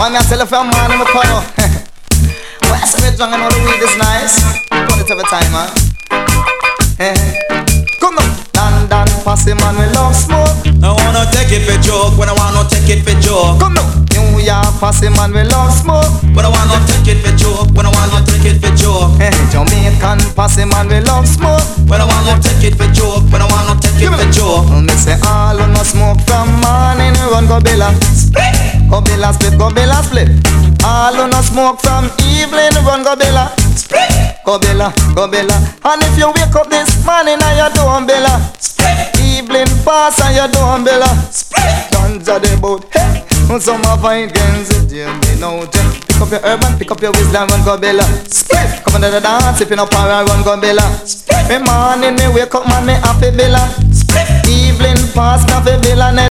I'm myself a man in my power. Well, I said drunk and all the weed is nice. Put it every time, man. Come on. London posse man, we love smoke. I wanna take it for joke, when I wanna take it for joke. Come on. New York posse man, we love smoke. When I wanna take it for joke, when I wanna take it for joke. Jamaican posse man, we love smoke. When I wanna take it for joke, when I wanna take it for joke. Me say all on no smoke from morning, run go Bella. Split, go Bella split, go Bella split. All on no smoke from evening, run go Bella. Split, go Bella, go Bella. And if you wake up this morning and you don't Bella. Split, evening pass and you don't Bella. Split, guns are the boat. Hey, some of my guns it me now. Pick up your urban, pick up your wisdom, run go Bella. Split, come on to the dance, if you no power, run go Bella. Split, me morning me wake up man, me happy Bella. Split, evening pass, happy Bella.